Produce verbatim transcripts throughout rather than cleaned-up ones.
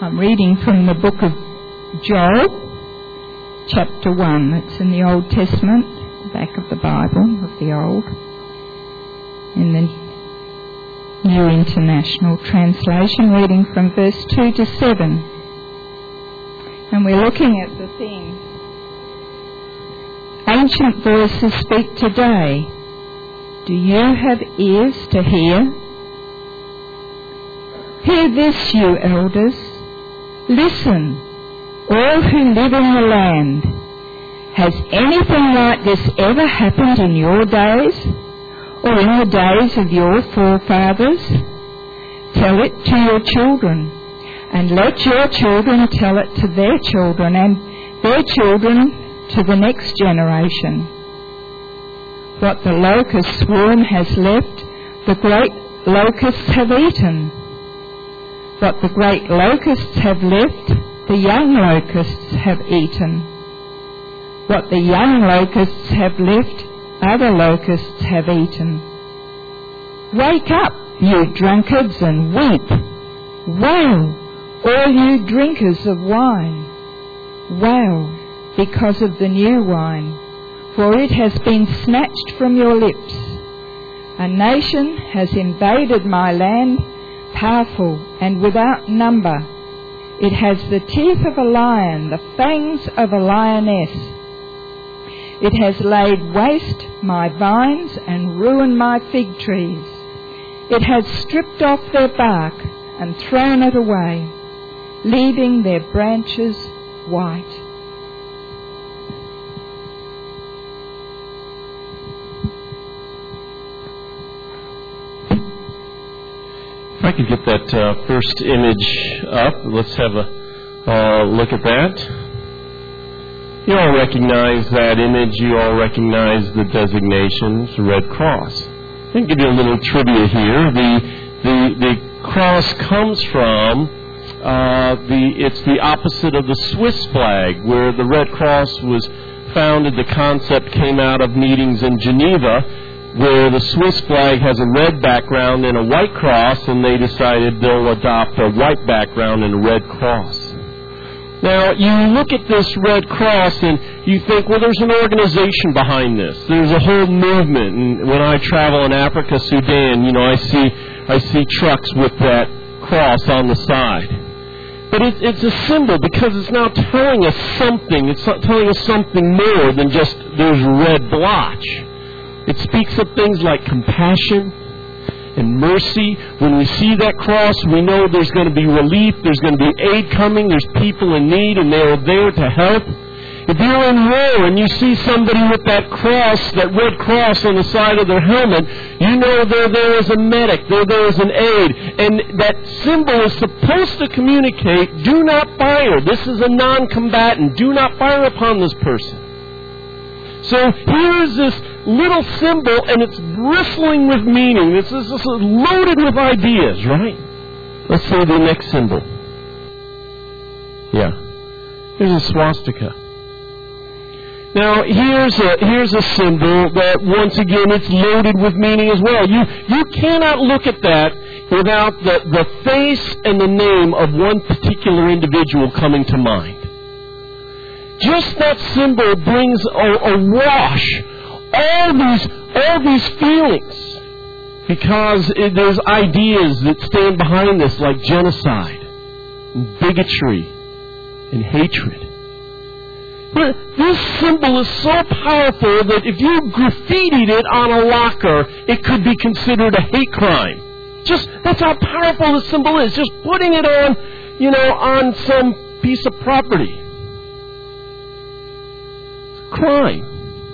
I'm reading from the book of Joel, chapter one. It's in the Old Testament, the back of the Bible, of the Old, in the New International Translation, reading from verse two to seven. And we're looking at the theme, Ancient Voices Speak Today. Do you have ears to hear? Hear this, you elders. Listen, all who live in the land. Has anything like this ever happened in your days, or in the days of your forefathers? Tell it to your children, and let your children tell it to their children, and their children to the next generation. What the locust swarm has left, the great locusts have eaten. What the great locusts have left, the young locusts have eaten. What the young locusts have left, other locusts have eaten. Wake up, you drunkards, and weep. Wail, all you drinkers of wine. Wail because of the new wine, for it has been snatched from your lips. A nation has invaded my land, powerful and without number. It has the teeth of a lion, the fangs of a lioness. It has laid waste my vines and ruined my fig trees. It has stripped off their bark and thrown it away, leaving their branches white. If I could get that uh, first image up, let's have a uh, look at that. You all recognize that image. You all recognize the designations, Red Cross. I'm going to give you a little trivia here. The the the cross comes from uh, the it's the opposite of the Swiss flag, where the Red Cross was founded. The concept came out of meetings in Geneva, where the Swiss flag has a red background and a white cross, and they decided they'll adopt a white background and a red cross. Now, you look at this Red Cross and you think, well, there's an organization behind this. There's a whole movement. And when I travel in Africa, Sudan, you know, I see I see trucks with that cross on the side. But it, it's a symbol because it's now telling us something. It's not telling us something more than just there's a red blotch. It speaks of things like compassion and mercy. When we see that cross, we know there's going to be relief, there's going to be aid coming, there's people in need, and they are there to help. If you're in war and you see somebody with that cross, that red cross on the side of their helmet, you know they're there as a medic, they're there as an aid. And that symbol is supposed to communicate, do not fire. This is a non-combatant. Do not fire upon this person. So here's this little symbol, and it's bristling with meaning. This is just loaded with ideas, right? Let's say the next symbol. Yeah. Here's a swastika. Now, here's a, here's a symbol that, once again, it's loaded with meaning as well. You, you cannot look at that without the, the face and the name of one particular individual coming to mind. Just that symbol brings a, a wash all these all these feelings, because it, there's ideas that stand behind this, like genocide, and bigotry, and hatred. But this symbol is so powerful that if you graffitied it on a locker, it could be considered a hate crime. Just that's how powerful the symbol is. Just putting it on, you know, on some piece of property. Crime.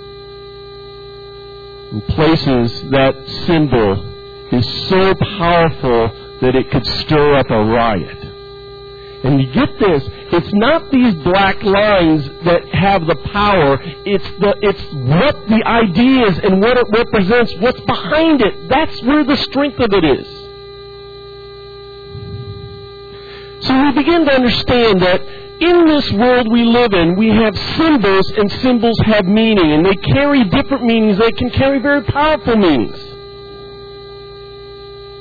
In places, that symbol is so powerful that it could stir up a riot. And you get this, it's not these black lines that have the power, it's the it's what the ideas and what it represents, what's behind it. That's where the strength of it is. So we begin to understand that in this world we live in, we have symbols, and symbols have meaning, and they carry different meanings. They can carry very powerful meanings.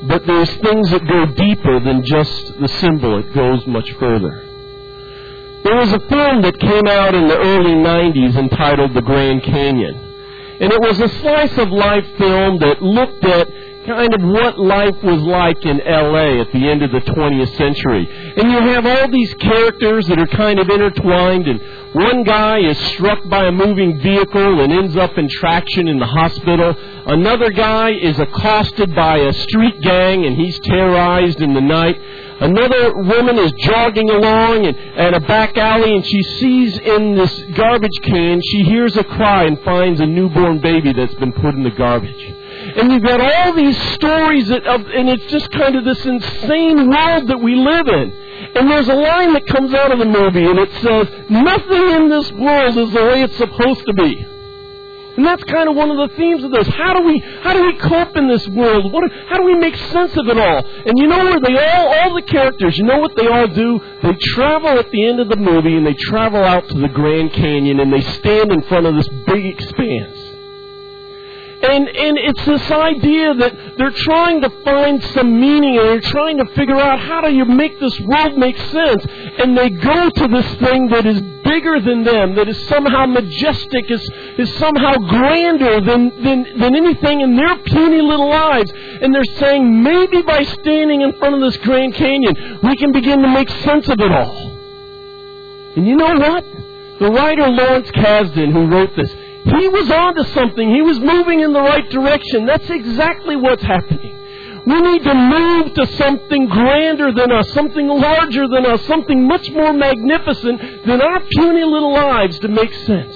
But there's things that go deeper than just the symbol. It goes much further. There was a film that came out in the early nineties entitled The Grand Canyon. And it was a slice of life film that looked at kind of what life was like in L A at the end of the twentieth century. And you have all these characters that are kind of intertwined, and one guy is struck by a moving vehicle and ends up in traction in the hospital. Another guy is accosted by a street gang and he's terrorized in the night. Another woman is jogging along in, at a back alley, and she sees in this garbage can, she hears a cry and finds a newborn baby that's been put in the garbage. And you've got all these stories, that, of, and it's just kind of this insane world that we live in. And there's a line that comes out of the movie, and it says, nothing in this world is the way it's supposed to be. And that's kind of one of the themes of this. How do we how do we cope in this world? What, how do we make sense of it all? And you know where they all, all the characters, you know what they all do? They travel at the end of the movie, and they travel out to the Grand Canyon, and they stand in front of this big expanse. And and it's this idea that they're trying to find some meaning, and they're trying to figure out how do you make this world make sense. And they go to this thing that is bigger than them, that is somehow majestic, is, is somehow grander than, than, than anything in their puny little lives. And they're saying, maybe by standing in front of this Grand Canyon, we can begin to make sense of it all. And you know what? The writer Lawrence Kasdan, who wrote this, he was onto something. He was moving in the right direction. That's exactly what's happening. We need to move to something grander than us, something larger than us, something much more magnificent than our puny little lives to make sense.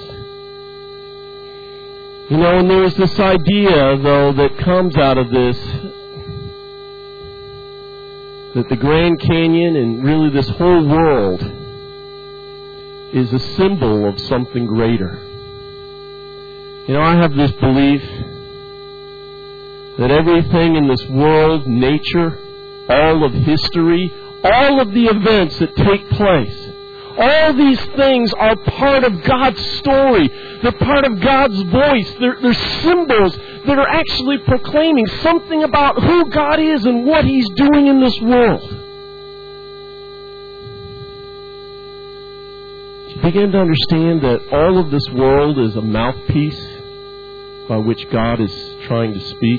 You know, and there's this idea, though, that comes out of this, that the Grand Canyon and really this whole world is a symbol of something greater. You know, I have this belief that everything in this world, nature, all of history, all of the events that take place, all these things are part of God's story. They're part of God's voice. They're, they're symbols that are actually proclaiming something about who God is and what He's doing in this world. You begin to understand that all of this world is a mouthpiece by which God is trying to speak.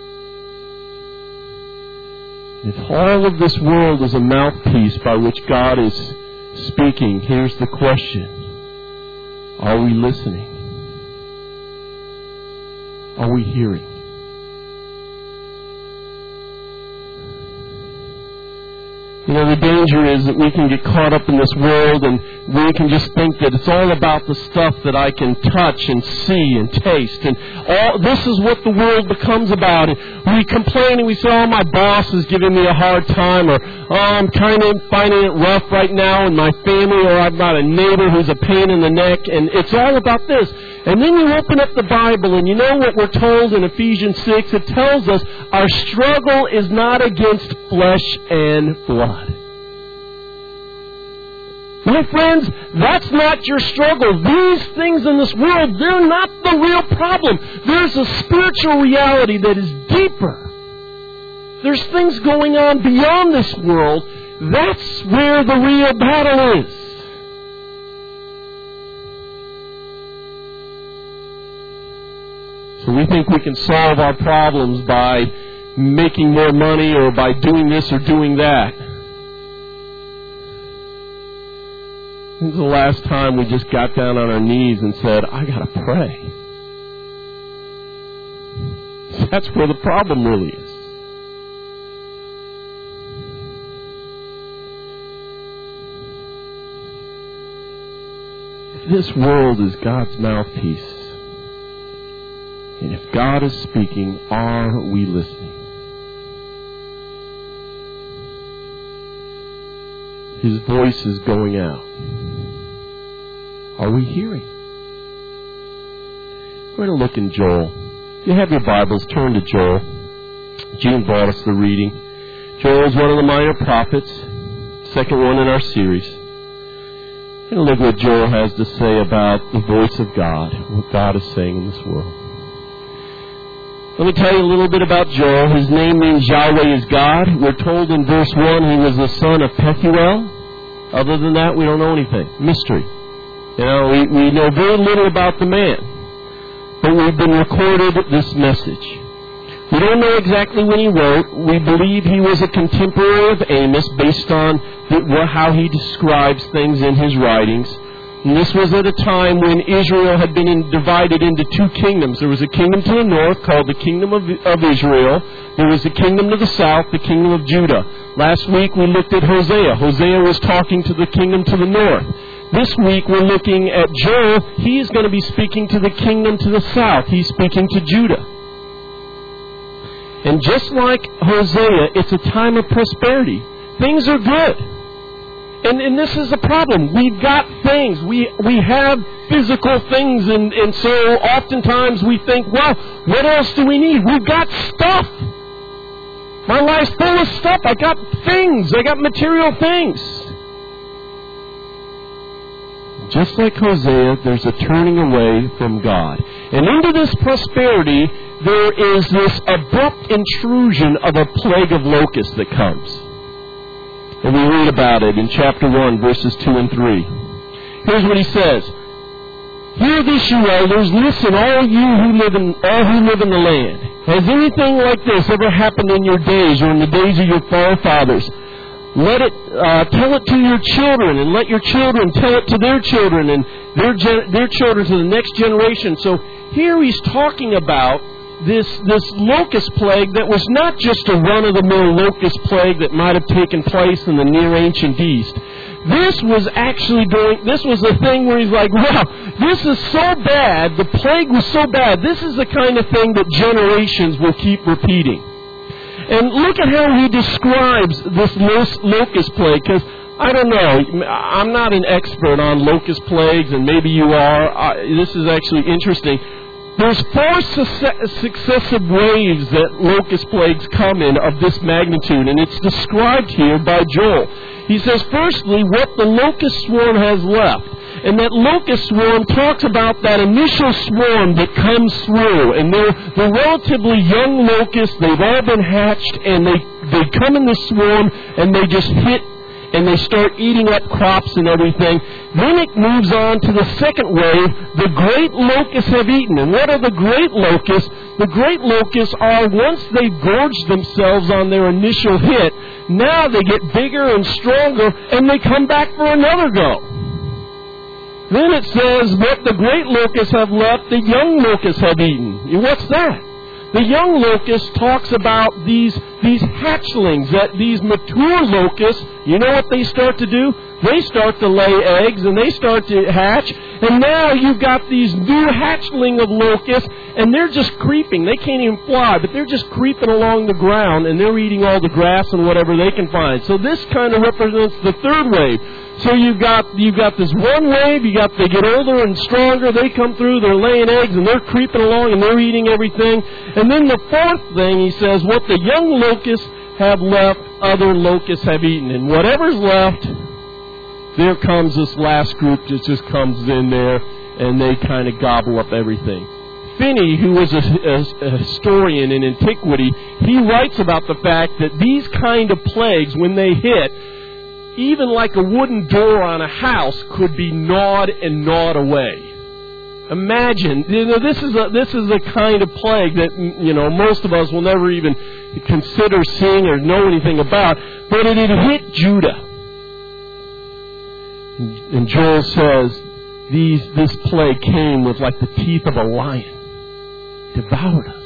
If all of this world is a mouthpiece by which God is speaking, here's the question. Are we listening? Are we hearing? You know, the danger is that we can get caught up in this world and we can just think that it's all about the stuff that I can touch and see and taste. And all this is what the world becomes about. And we complain and we say, oh, my boss is giving me a hard time, or oh, I'm kind of finding it rough right now in my family, or I've got a neighbor who's a pain in the neck. And it's all about this. And then you open up the Bible and you know what we're told in Ephesians six. It tells us our struggle is not against flesh and blood. My friends, that's not your struggle. These things in this world, they're not the real problem. There's a spiritual reality that is deeper. There's things going on beyond this world. That's where the real battle is. So we think we can solve our problems by making more money or by doing this or doing that. When's the last time we just got down on our knees and said, I got to pray? That's where the problem really is. If this world is God's mouthpiece, and if God is speaking, are we listening? His voice is going out. Are we hearing? We're going to look in Joel. If you have your Bibles, turn to Joel. Gene brought us the reading. Joel is one of the minor prophets, second one in our series. We're going to look what Joel has to say about the voice of God, what God is saying in this world. Let me tell you a little bit about Joel. His name means Yahweh is God. We're told in verse one he was the son of Pethuel. Other than that, we don't know anything. Mystery. You know, we, we know very little about the man. But we've been recorded this message. We don't know exactly when he wrote. We believe he was a contemporary of Amos based on the, how he describes things in his writings. And this was at a time when Israel had been in, divided into two kingdoms. There was a kingdom to the north called the Kingdom of, of Israel. There was a kingdom to the south, the Kingdom of Judah. Last week we looked at Hosea. Hosea was talking to the kingdom to the north. This week we're looking at Joel. He's going to be speaking to the kingdom to the south. He's speaking to Judah. And just like Hosea, it's a time of prosperity. Things are good. And, and this is a problem. We've got things. We we have physical things, and, and so oftentimes we think, well, what else do we need? We've got stuff. My life's full of stuff. I got things. I got material things. Just like Hosea, there's a turning away from God. And into this prosperity, there is this abrupt intrusion of a plague of locusts that comes. And we read about it in chapter one, verses two and three. Here's what he says. Hear this, you elders. Listen, all you who live in all who live in the land. Has anything like this ever happened in your days or in the days of your forefathers? Let it uh, tell it to your children, and let your children tell it to their children, and their gen- their children to the next generation. So here he's talking about this this locust plague that was not just a run-of-the-mill locust plague that might have taken place in the Near Ancient East. This was actually doing, this was the thing where he's like, wow, this is so bad, the plague was so bad, this is the kind of thing that generations will keep repeating. And look at how he describes this locust plague, because I don't know, I'm not an expert on locust plagues, and maybe you are. I, this is actually interesting. There's four su- successive waves that locust plagues come in of this magnitude, and it's described here by Joel. He says, firstly, what the locust swarm has left. And that locust swarm talks about that initial swarm that comes through. And they're, they're relatively young locusts. They've all been hatched, and they, they come in the swarm, and they just hit, and they start eating up crops and everything. Then it moves on to the second wave. The great locusts have eaten. And what are the great locusts? The great locusts are, once they gorge themselves on their initial hit, now they get bigger and stronger, and they come back for another go. Then it says, what the great locusts have left, the young locusts have eaten. What's that? The young locust talks about these these hatchlings, that these mature locusts, you know what they start to do? They start to lay eggs, and they start to hatch, and now you've got these new hatchling of locusts, and they're just creeping. They can't even fly, but they're just creeping along the ground, and they're eating all the grass and whatever they can find. So this kind of represents the third wave. So you've got you've got this one wave, you got they get older and stronger, they come through, they're laying eggs, and they're creeping along, and they're eating everything. And then the fourth thing, he says, what the young locusts have left, other locusts have eaten. And whatever's left, there comes this last group that just comes in there, and they kind of gobble up everything. Finney, who was a, a, a historian in antiquity, he writes about the fact that these kind of plagues, when they hit, even like a wooden door on a house could be gnawed and gnawed away. Imagine, you know, this is a this is a kind of plague that, you know, most of us will never even consider seeing or know anything about, but it had hit Judah. And Joel says, these this plague came with like the teeth of a lion, devoured us.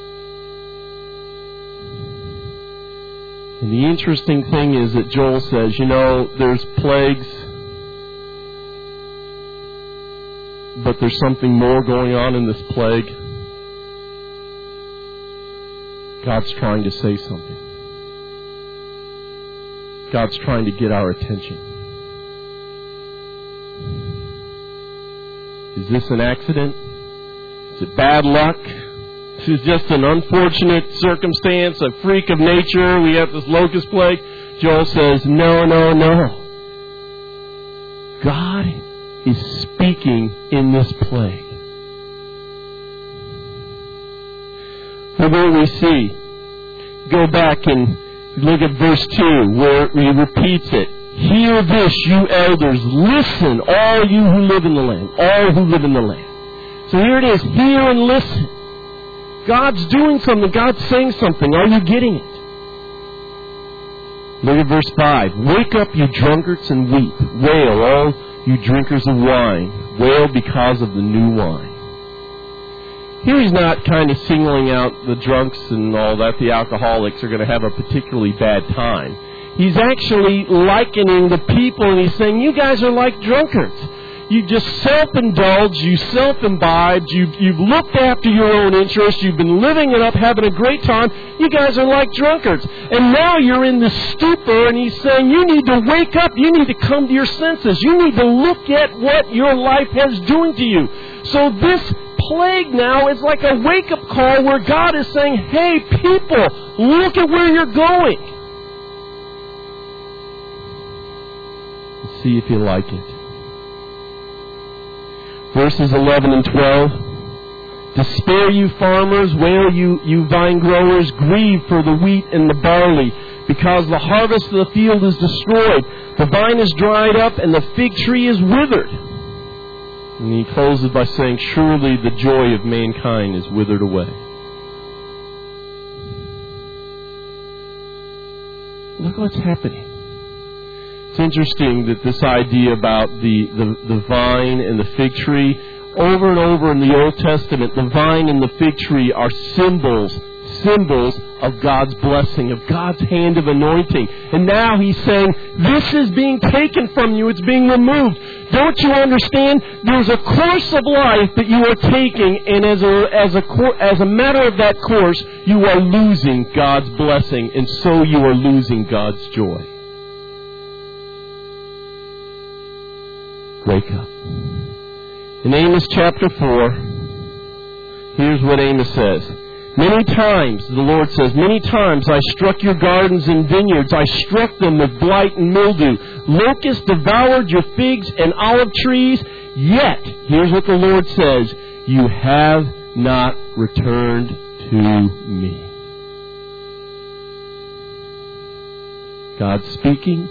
And the interesting thing is that Joel says, you know, there's plagues, but there's something more going on in this plague. God's trying to say something. God's trying to get our attention. Is this an accident? Is it bad luck? This is just an unfortunate circumstance, a freak of nature. We have this locust plague. Joel says, no, no, no. God is speaking in this plague. Look what we see. Go back and look at verse two, where he repeats it. Hear this, you elders. Listen, all you who live in the land. All who live in the land. So here it is. Hear and listen. God's doing something. God's saying something. Are you getting it? Look at verse five. Wake up, you drunkards, and weep. Wail, all you drinkers of wine. Wail because of the new wine. Here he's not kind of singling out the drunks and all that. The alcoholics are going to have a particularly bad time. He's actually likening the people, and he's saying, you guys are like drunkards. You just self-indulge, you self-imbibe, you've, you've looked after your own interests, you've been living it up, having a great time. You guys are like drunkards. And now you're in this stupor, and he's saying, you need to wake up, you need to come to your senses. You need to look at what your life has doing to you. So this plague now is like a wake-up call where God is saying, hey, people, look at where you're going. Let's see if you like it. Verses eleven and twelve. Despair, you farmers, wail, you, you vine growers, grieve for the wheat and the barley, because the harvest of the field is destroyed. The vine is dried up, and the fig tree is withered. And he closes by saying, surely the joy of mankind is withered away. Look what's happening. It's interesting that this idea about the, the, the vine and the fig tree, over and over in the Old Testament, the vine and the fig tree are symbols, symbols of God's blessing, of God's hand of anointing. And now he's saying, this is being taken from you, it's being removed. Don't you understand? There's a course of life that you are taking, and as a, as a, as a matter of that course, you are losing God's blessing, and so you are losing God's joy. Wake up. In Amos chapter four, here's what Amos says. Many times, the Lord says, many times I struck your gardens and vineyards. I struck them with blight and mildew. Locusts devoured your figs and olive trees. Yet, here's what the Lord says, you have not returned to me. God speaking.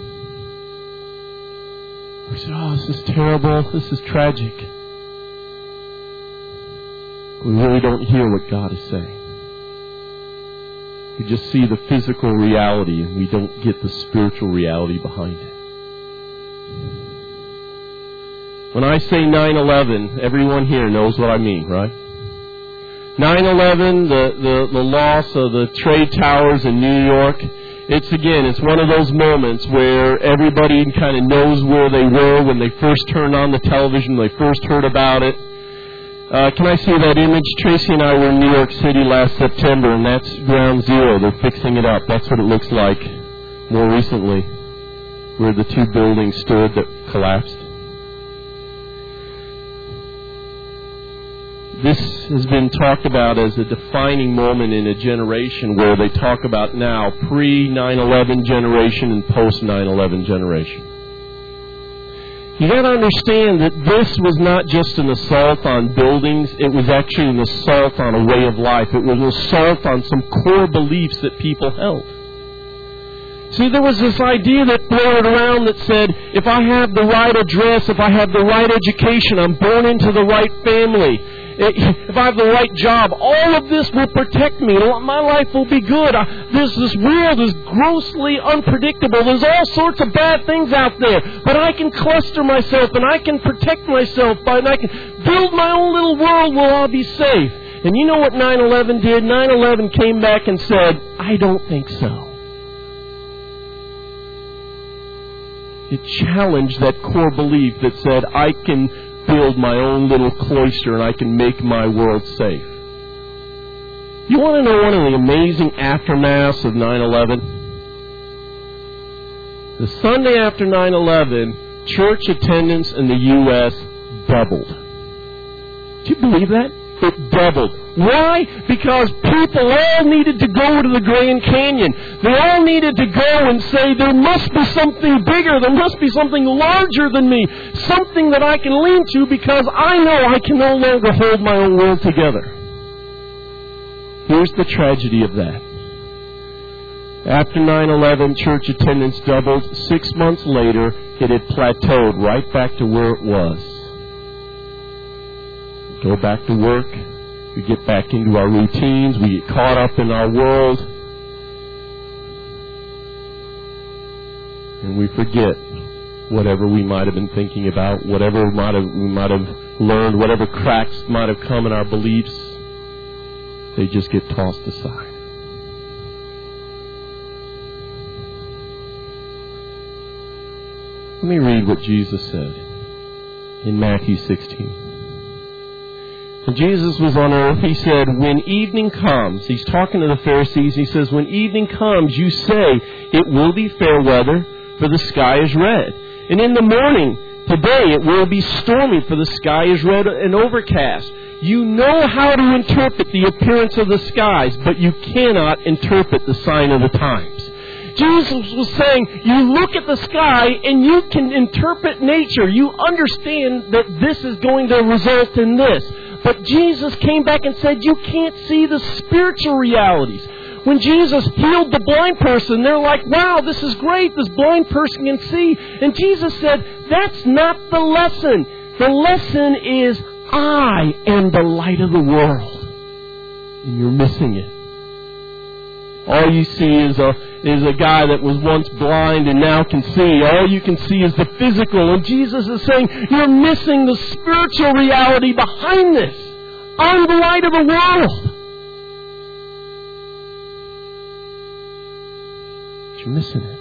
We said, oh, this is terrible. This is tragic. We really don't hear what God is saying. We just see the physical reality, and we don't get the spiritual reality behind it. When I say nine eleven, everyone here knows what I mean, right? nine eleven, the, the, the loss of the trade towers in New York. It's, again, it's one of those moments where everybody kind of knows where they were when they first turned on the television, they first heard about it. Uh, can I see that image? Tracy and I were in New York City last September, and that's ground zero. They're fixing it up. That's what it looks like more recently, where the two buildings stood that collapsed. This has been talked about as a defining moment in a generation where they talk about now pre nine eleven generation and post nine eleven generation. You got to understand that this was not just an assault on buildings, it was actually an assault on a way of life. It was an assault on some core beliefs that people held. See, there was this idea that floated around that said, if I have the right address, if I have the right education, I'm born into the right family, if I have the right job, all of this will protect me. My life will be good. This, this world is grossly unpredictable. There's all sorts of bad things out there. But I can cluster myself, and I can protect myself, and I can build my own little world where I'll be safe. And you know what nine eleven did? nine eleven came back and said, I don't think so. It challenged that core belief that said, I can build my own little cloister and I can make my world safe. You want to know one of the amazing aftermaths of nine eleven? The Sunday after nine eleven, church attendance in the U S doubled. Do you believe that? It doubled. Why? Because people all needed to go to the Grand Canyon. They all needed to go and say, there must be something bigger. There must be something larger than me. Something that I can lean to because I know I can no longer hold my own world together. Here's the tragedy of that. After nine eleven, church attendance doubled. Six months later, it had plateaued right back to where it was. We go back to work. We get back into our routines. We get caught up in our world. And we forget whatever we might have been thinking about, whatever might have, we might have learned, whatever cracks might have come in our beliefs. They just get tossed aside. Let me read what Jesus said in Matthew sixteen. When Jesus was on earth, he said, when evening comes, he's talking to the Pharisees, he says, when evening comes, you say, it will be fair weather, for the sky is red. And in the morning, today, it will be stormy, for the sky is red and overcast. You know how to interpret the appearance of the skies, but you cannot interpret the sign of the times. Jesus was saying, you look at the sky and you can interpret nature. You understand that this is going to result in this. But Jesus came back and said, you can't see the spiritual realities. When Jesus healed the blind person, they're like, wow, this is great. This blind person can see. And Jesus said, that's not the lesson. The lesson is, I am the light of the world. And you're missing it. All you see is a, is a guy that was once blind and now can see. All you can see is the physical. And Jesus is saying, you're missing the spiritual reality behind this. I'm the light of the world. But you're missing it.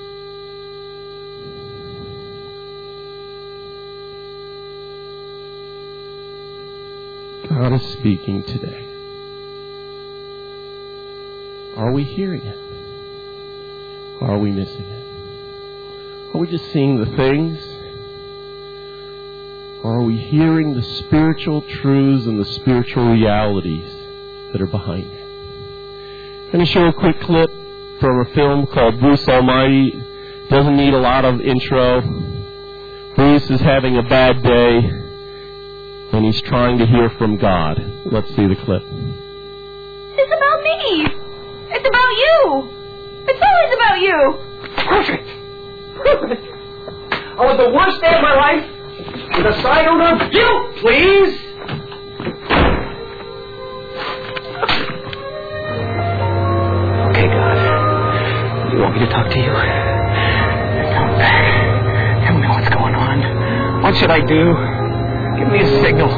God is speaking today. Are we hearing it? Or are we missing it? Are we just seeing the things? Or are we hearing the spiritual truths and the spiritual realities that are behind it? I'm going to show a quick clip from a film called Bruce Almighty. Doesn't need a lot of intro. Bruce is having a bad day, and he's trying to hear from God. Let's see the clip. It's about me. It's about you. It's always about you. Perfect. Perfect. I want the worst day of my life with a side note of guilt, please. Okay, God. You want me to talk to you? Tell me, tell me what's going on. What should I do? Give me a signal.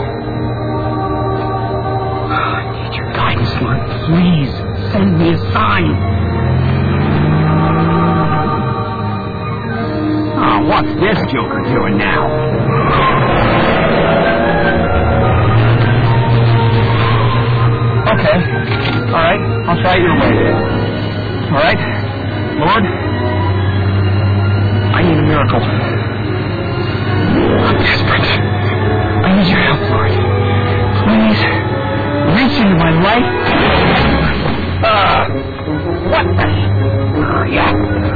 I need your guidance, Lord. Please. Send me a sign. Oh, what's this joker doing now? Okay. All right. I'll try it your way. All right. Lord, I need a miracle. I'm desperate. I need your help, Lord. Please, reach into my life. Uh, what the? Uh, yeah.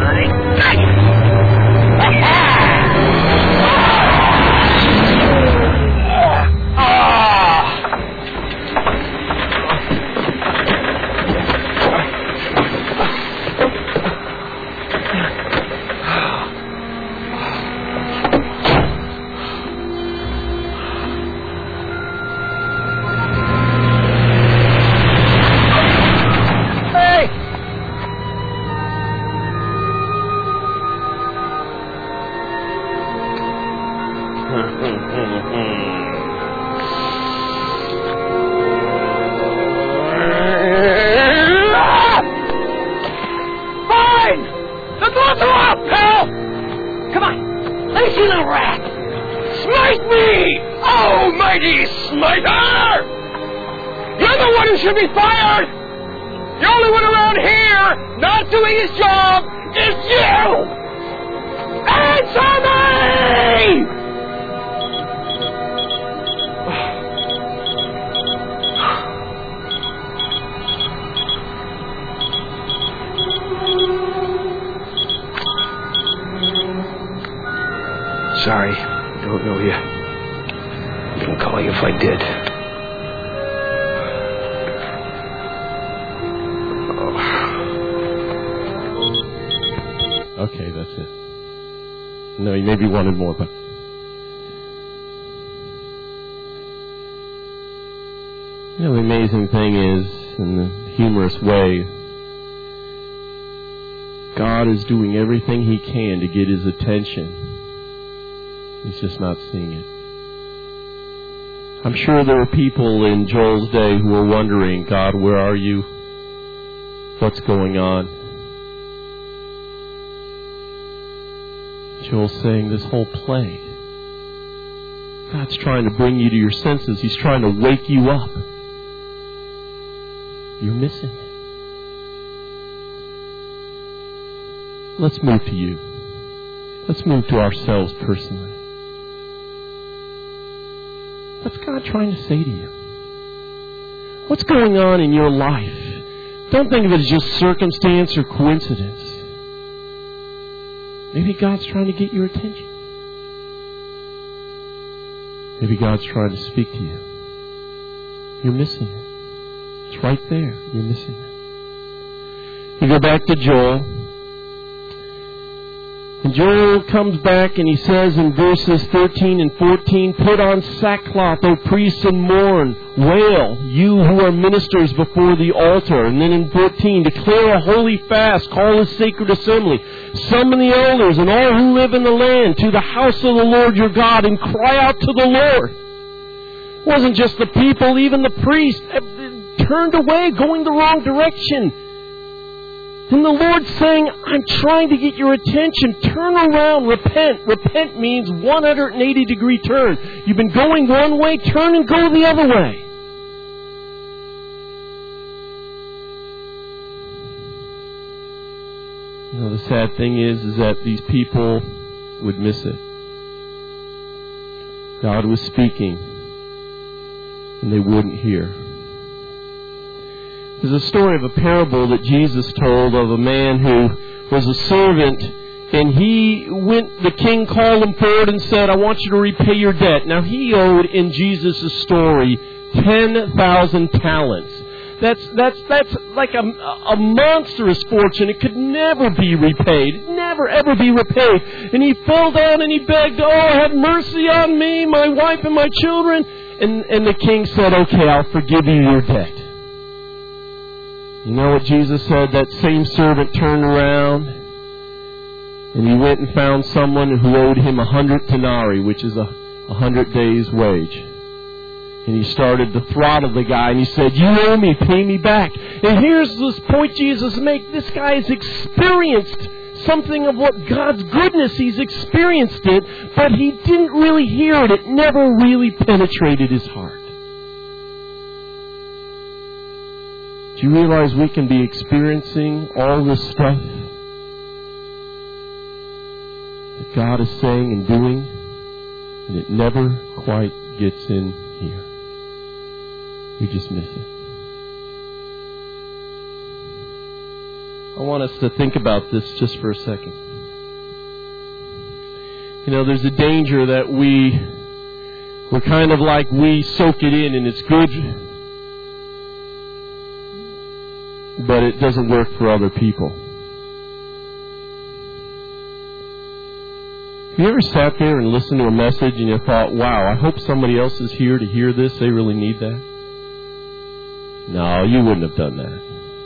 Should be fired! The only one around here not doing his job is you! Answer me! Sorry, don't know you. Couldn't call you if I did. Okay, that's it. No, you maybe wanted more, but... You know, the amazing thing is, in the humorous way, God is doing everything He can to get His attention. He's just not seeing it. I'm sure there were people in Joel's day who were wondering, God, where are you? What's going on? Joel's saying this whole play, God's trying to bring you to your senses. He's trying to wake you up. You're missing it. Let's move to you. Let's move to ourselves personally. What's God trying to say to you? What's going on in your life? Don't think of it as just circumstance or coincidence. Maybe God's trying to get your attention. Maybe God's trying to speak to you. You're missing it. It's right there. You're missing it. You go back to Joel. And Joel comes back and he says in verses thirteen and fourteen, put on sackcloth, O priests, and mourn. Wail, you who are ministers before the altar. And then in fourteen, declare a holy fast, call a sacred assembly. Summon the elders and all who live in the land to the house of the Lord your God and cry out to the Lord. It wasn't just the people, even the priests turned away, going the wrong direction. And the Lord's saying, I'm trying to get your attention. Turn around, repent. Repent means one hundred eighty degree turn. You've been going one way, turn and go the other way. You know, the sad thing is, is that these people would miss it. God was speaking, and they wouldn't hear. There's a story of a parable that Jesus told of a man who was a servant, and he went, the king called him forward and said, I want you to repay your debt. Now he owed, in Jesus' story, ten thousand talents. That's, that's, that's like a, a monstrous fortune. It could never be repaid. Never, ever be repaid. And he fell down and he begged, oh, have mercy on me, my wife and my children. And, and the king said, okay, I'll forgive you your debt. You know what Jesus said? That same servant turned around and he went and found someone who owed him a hundred denarii, which is a, a hundred days' wage. And he started to throttle the guy and he said, you owe me, pay me back. And here's this point Jesus makes. This guy has experienced something of what God's goodness. He's experienced it, but he didn't really hear it. It never really penetrated his heart. Do you realize we can be experiencing all this stuff that God is saying and doing, and it never quite gets in here? We just miss it. I want us to think about this just for a second. You know, there's a danger that we, we're kind of like we soak it in and it's good, but it doesn't work for other people. Have you ever sat there and listened to a message and you thought, wow, I hope somebody else is here to hear this. They really need that? No, you wouldn't have done that.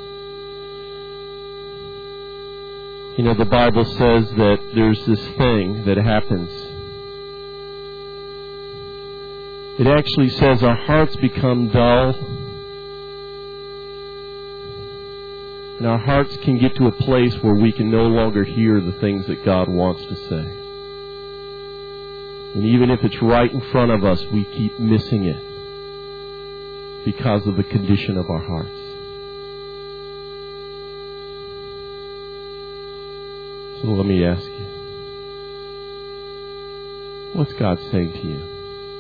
You know, the Bible says that there's this thing that happens. It actually says our hearts become dull. And our hearts can get to a place where we can no longer hear the things that God wants to say. And even if it's right in front of us, we keep missing it because of the condition of our hearts. So let me ask you, what's God saying to you?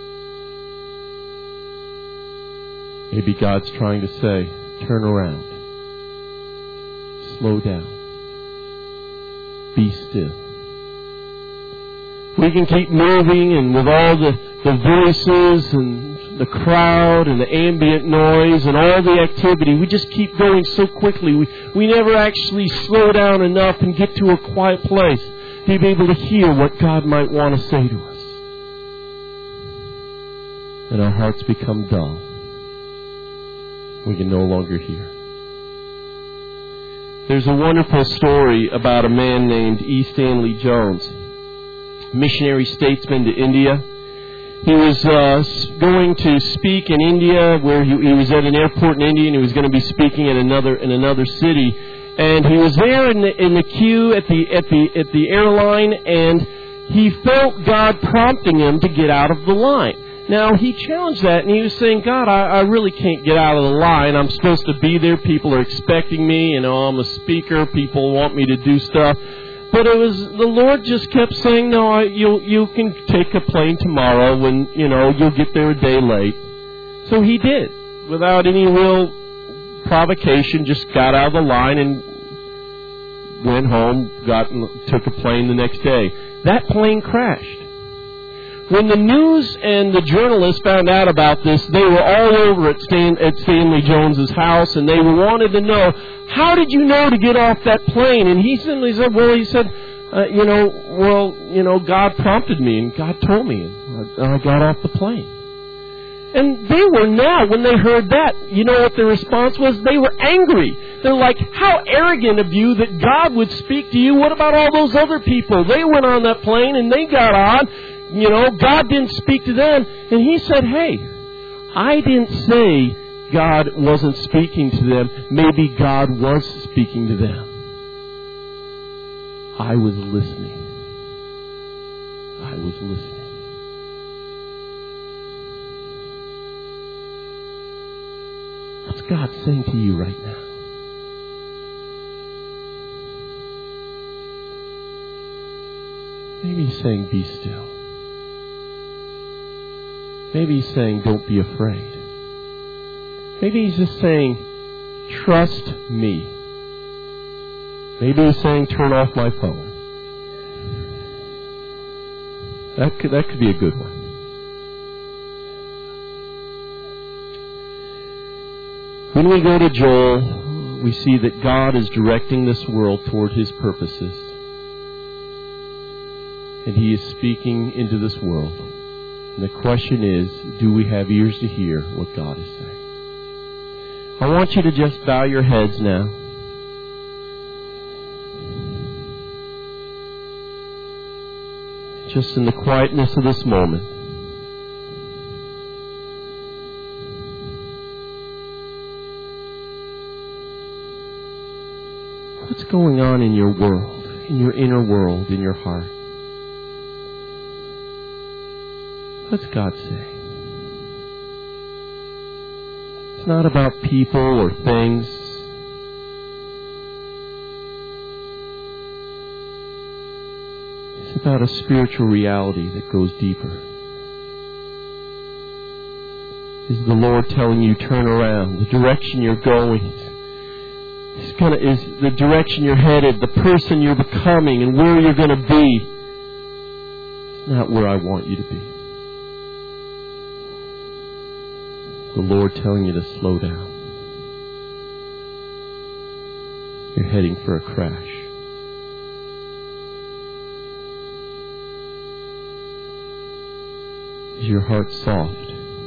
Maybe God's trying to say, turn around. Slow down. Be still. We can keep moving and with all the, the voices and the crowd and the ambient noise and all the activity. We just keep going so quickly. We, we never actually slow down enough and get to a quiet place to be able to hear what God might want to say to us. And our hearts become dull. We can no longer hear. There's a wonderful story about a man named E. Stanley Jones, missionary statesman to India. He was uh, going to speak in India, where he, he was at an airport in India, and he was going to be speaking in another in another city. And he was there in the in the queue at the at the at the airline, and he felt God prompting him to get out of the line. Now, he challenged that, and he was saying, God, I, I really can't get out of the line. I'm supposed to be there. People are expecting me. You know, I'm a speaker. People want me to do stuff. But it was, the Lord just kept saying, no, I, you you can take a plane tomorrow when, you know, you'll get there a day late. So he did, without any real provocation, just got out of the line and went home, got took a plane the next day. That plane crashed. When the news and the journalists found out about this, they were all over at, Stan, at Stanley Jones's house, and they wanted to know, how did you know to get off that plane? And he simply said, well, he said, uh, you know, well, you know, God prompted me, and God told me, and I got off the plane. And they were now, when they heard that, you know what their response was? They were angry. They're like, how arrogant of you that God would speak to you. What about all those other people? They went on that plane, and they got on. You know, God didn't speak to them. And he said, hey, I didn't say God wasn't speaking to them. Maybe God was speaking to them. I was listening. I was listening. What's God saying to you right now? Maybe he's saying, be still. Maybe he's saying, don't be afraid. Maybe he's just saying, trust me. Maybe he's saying, turn off my phone. That could, that could be a good one. When we go to Joel, we see that God is directing this world toward his purposes. And he is speaking into this world. And the question is, do we have ears to hear what God is saying? I want you to just bow your heads now. Just in the quietness of this moment. What's going on in your world, in your inner world, in your heart? What's God say? It's not about people or things. It's about a spiritual reality that goes deeper. Is the Lord telling you, turn around? The direction you're going is, gonna, is the direction you're headed, the person you're becoming, and where you're going to be. It's not where I want you to be. The Lord telling you to slow down. You're heading for a crash. Is your heart soft?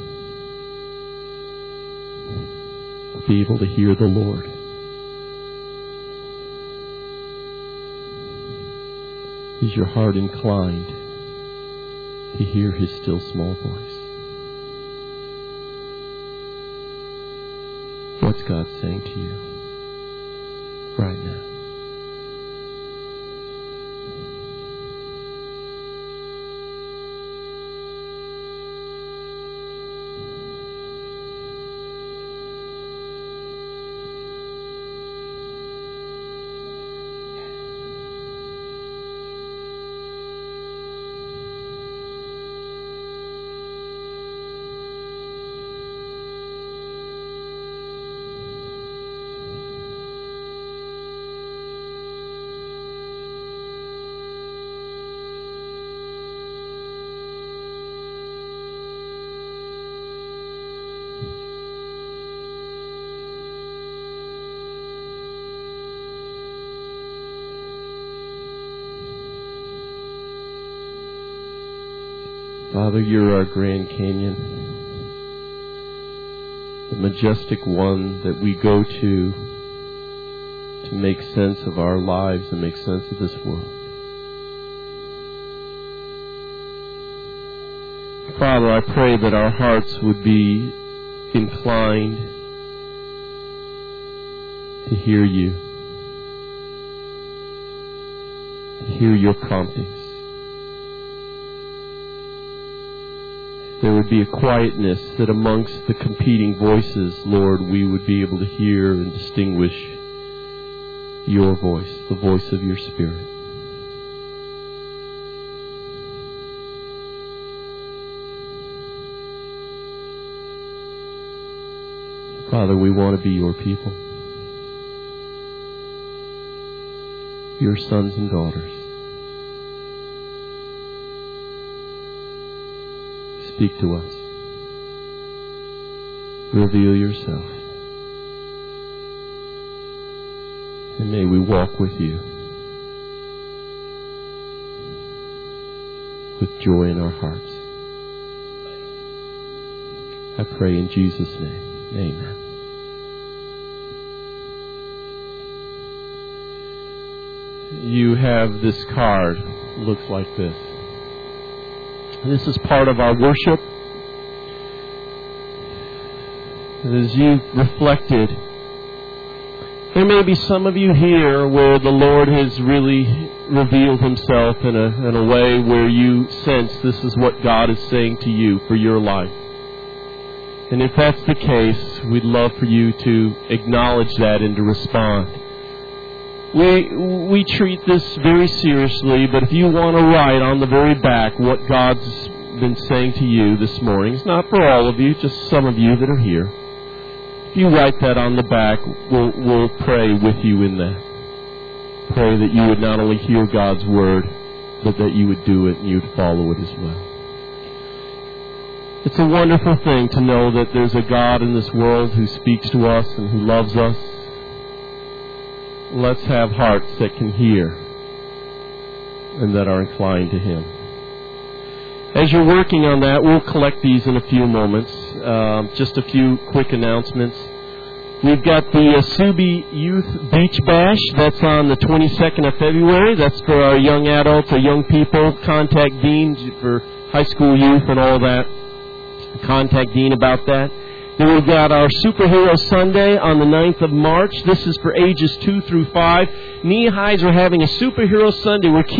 Be able to hear the Lord. Is your heart inclined to hear his still small voice? What's God saying to you right now? Father, you're our Grand Canyon, the majestic one that we go to to make sense of our lives and make sense of this world. Father, I pray that our hearts would be inclined to hear you, to hear your promptings. There would be a quietness that amongst the competing voices, Lord, we would be able to hear and distinguish your voice, the voice of your Spirit. Father, we want to be your people, your sons and daughters. Speak to us. Reveal yourself. And may we walk with you with joy in our hearts. I pray in Jesus' name. Amen. You have this card. It looks like this. This is part of our worship. And as you've reflected, there may be some of you here where the Lord has really revealed Himself in a, in a way where you sense this is what God is saying to you for your life. And if that's the case, we'd love for you to acknowledge that and to respond. We we treat this very seriously, but if you want to write on the very back what God's been saying to you this morning, it's not for all of you, just some of you that are here. If you write that on the back, we'll, we'll pray with you in that. Pray that you would not only hear God's word, but that you would do it and you'd follow it as well. It's a wonderful thing to know that there's a God in this world who speaks to us and who loves us. Let's have hearts that can hear and that are inclined to Him. As you're working on that, we'll collect these in a few moments. Um, just a few quick announcements. We've got the Asubi Youth Beach Bash. That's on the twenty-second of February. That's for our young adults or young people. Contact Dean for high school youth and all that. Contact Dean about that. Then we've got our Superhero Sunday on the ninth of March. This is for ages two through five. Nehi's are having a Superhero Sunday where kids